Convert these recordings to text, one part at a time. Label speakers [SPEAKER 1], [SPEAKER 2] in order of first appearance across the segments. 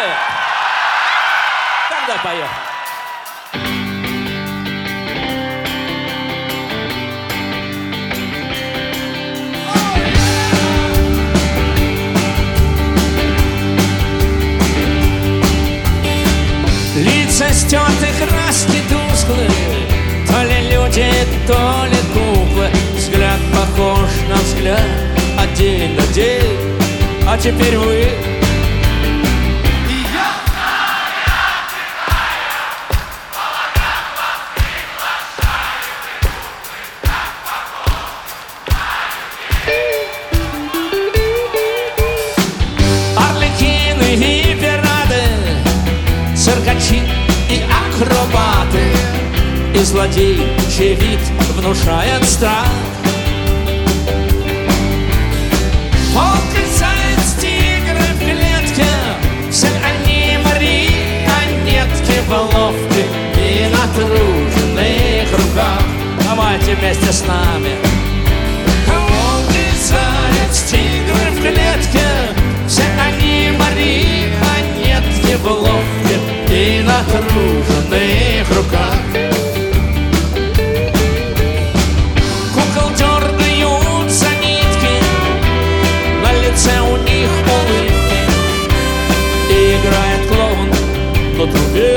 [SPEAKER 1] знаю. Тогда поем. Лица стерты, краски тусклые, то ли люди, то ли куклы. Взгляд похож на взгляд, а день на день. А теперь вы арлекины и пираты, циркачи и акробаты, и злодей, чей вид внушает страх. Волк и заяц, тигры в клетке, все они марионетки в ловких и натруженных руках. Давайте вместе с нами. Волк и заяц, тигры в клетке, все они марионетки в ловких и натруженных руках. Кукол дергают за нитки, на лице у них улыбки, и играет клоун на трубе.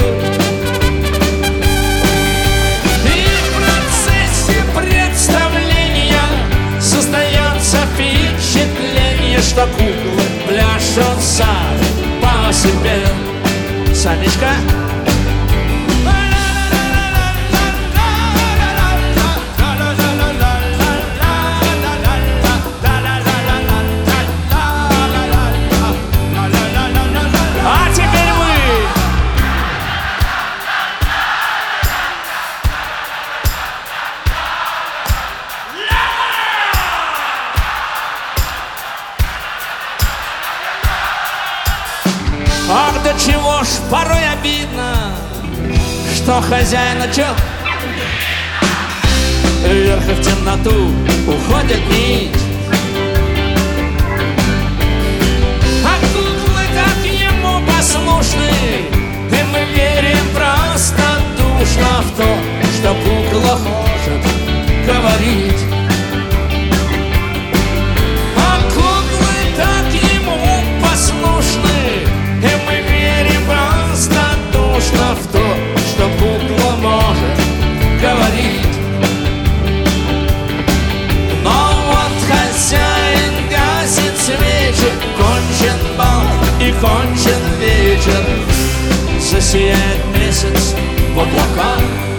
[SPEAKER 1] И в процессе представления создается впечатление, что куклы пляшут сами по себе. Санечка. А теперь вы. Ах, до чего ж порой обидно, что хозяина чё? Вверх и в темноту уходит нить, а куклы так ему послушны, и мы верим простодушно в то, что кукла может говорить. А куклы так ему послушны, и мы верим простодушно в то, что кукла может говорить. Но вот хозяин гасит свечи, кончен бал и кончен вечер, засияет месяц в облаках,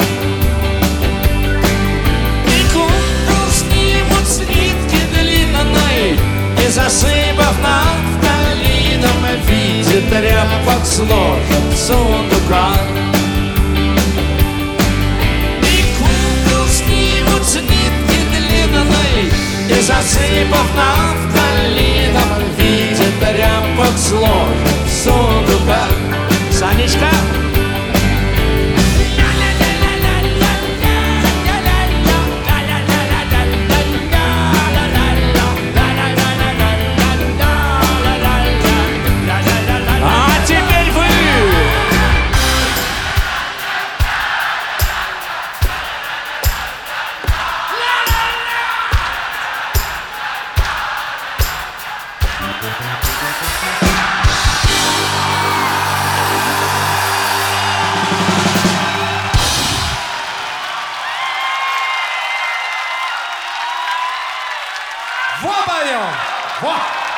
[SPEAKER 1] и кукол снимут с нитки длинной, и засыпав нафталином в виде тряпок сложат в сундуках. И кукол снимут с нитки длинной, и засыпав нафталином в виде тряпок сложат в сундуках. Санечка.
[SPEAKER 2] Во поем! Во!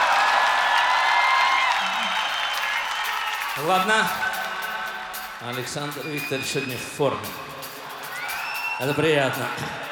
[SPEAKER 1] Ладно. Александр Викторович сегодня в форме. Это приятно.